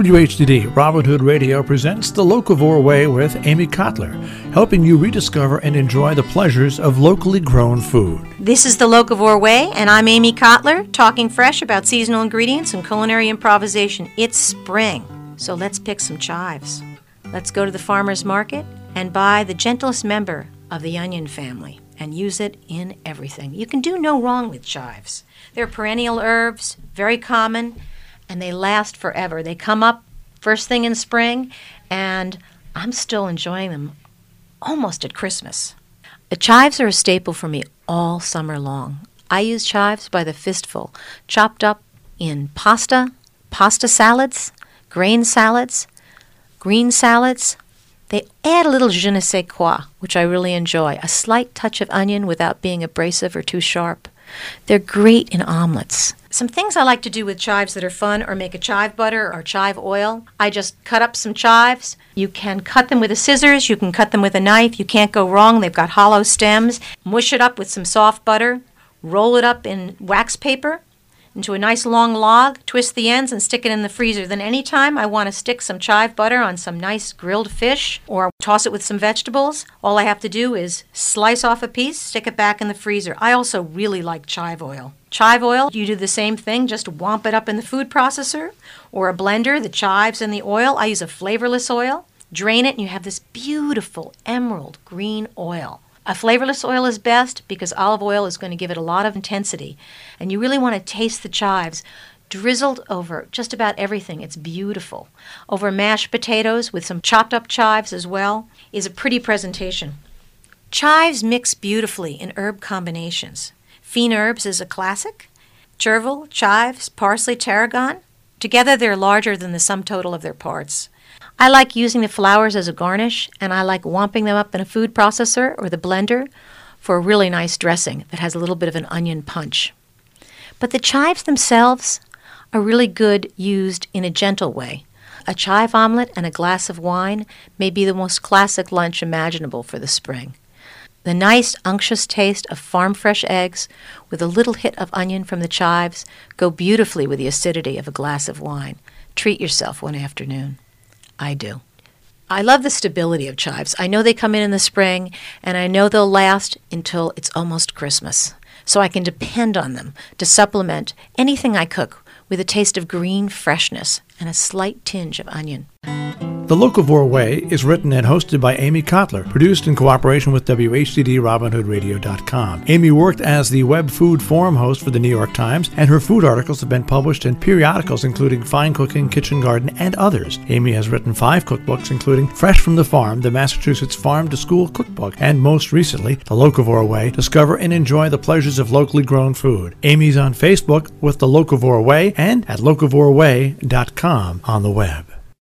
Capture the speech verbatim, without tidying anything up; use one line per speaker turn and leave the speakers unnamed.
W H D D Robin Hood Radio presents The Locavore Way with Amy Kotler, helping you rediscover and enjoy the pleasures of locally grown food.
This is The Locavore Way, and I'm Amy Kotler, talking fresh about seasonal ingredients and culinary improvisation. It's spring, so let's pick some chives. Let's go to the farmer's market and buy the gentlest member of the onion family and use it in everything. You can do no wrong with chives. They're perennial herbs, very common, and they last forever. They come up first thing in spring, and I'm still enjoying them almost at Christmas. The chives are a staple for me all summer long. I use chives by the fistful, chopped up in pasta, pasta salads, grain salads, green salads. They add a little je ne sais quoi, which I really enjoy, a slight touch of onion without being abrasive or too sharp. They're great in omelets. Some things I like to do with chives that are fun are make a chive butter or chive oil. I just cut up some chives. You can cut them with a scissors. You can cut them with a knife. You can't go wrong. They've got hollow stems. Mush it up with some soft butter. Roll it up in wax paper into a nice long log. Twist the ends and stick it in the freezer. Then anytime I want to stick some chive butter on some nice grilled fish or toss it with some vegetables, all I have to do is slice off a piece, stick it back in the freezer. I also really like chive oil. Chive oil, you do the same thing, just whomp it up in the food processor or a blender, the chives and the oil. I use a flavorless oil. Drain it and you have this beautiful emerald green oil. A flavorless oil is best because olive oil is going to give it a lot of intensity. And you really want to taste the chives drizzled over just about everything. It's beautiful. Over mashed potatoes with some chopped up chives as well is a pretty presentation. Chives mix beautifully in herb combinations. Fine herbs is a classic. Chervil, chives, parsley, tarragon. Together they're larger than the sum total of their parts. I like using the flowers as a garnish, and I like whomping them up in a food processor or the blender for a really nice dressing that has a little bit of an onion punch. But the chives themselves are really good used in a gentle way. A chive omelet and a glass of wine may be the most classic lunch imaginable for the spring. The nice, unctuous taste of farm-fresh eggs with a little hit of onion from the chives go beautifully with the acidity of a glass of wine. Treat yourself one afternoon. I do. I love the stability of chives. I know they come in in the spring, and I know they'll last until it's almost Christmas. So I can depend on them to supplement anything I cook with a taste of green freshness and a slight tinge of onion.
The Locavore Way is written and hosted by Amy Kotler, produced in cooperation with W H D D Robin Hood Radio dot com. Amy worked as the web food forum host for the New York Times, and her food articles have been published in periodicals including Fine Cooking, Kitchen Garden, and others. Amy has written five cookbooks, including Fresh from the Farm, the Massachusetts Farm to School Cookbook, and most recently, The Locavore Way, Discover and Enjoy the Pleasures of Locally Grown Food. Amy's on Facebook with The Locavore Way and at locavore way dot com on the web.